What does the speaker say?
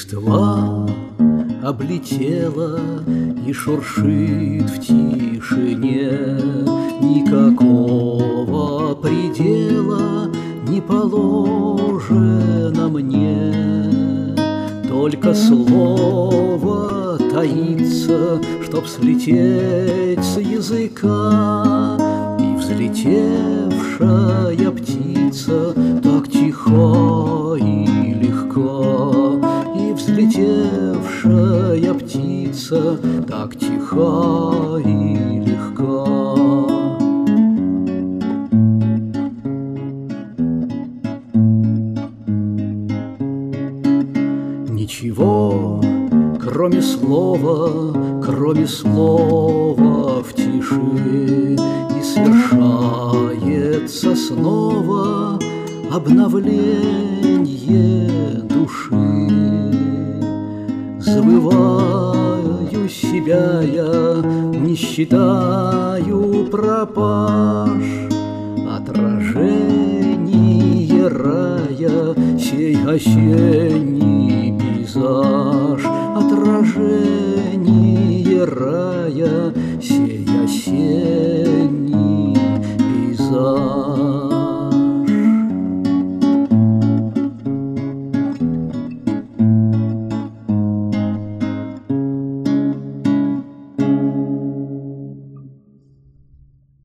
Листва облетела и шуршит в тишине, никакого предела не положено мне. Только слово таится, чтоб слететь с языка, и взлетевшая птица так тиха и легка, и взлетевшая птица так тиха и легка. Ничего, кроме слова в тиши, и свершается снова обновление души. Забываю себя я, не считаю пропаж, отражение рая, сей осенний пейзаж, отражение рая,